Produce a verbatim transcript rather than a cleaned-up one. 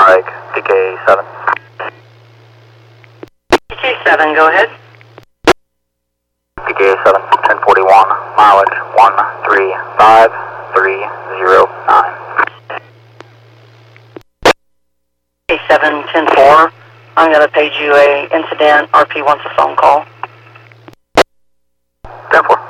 strike, D K seven. D K seven, go ahead. D K seven, ten forty-one, mileage one three five three zero nine. D K seven, ten four, I'm going to page you a incident. R P wants a phone call. ten four.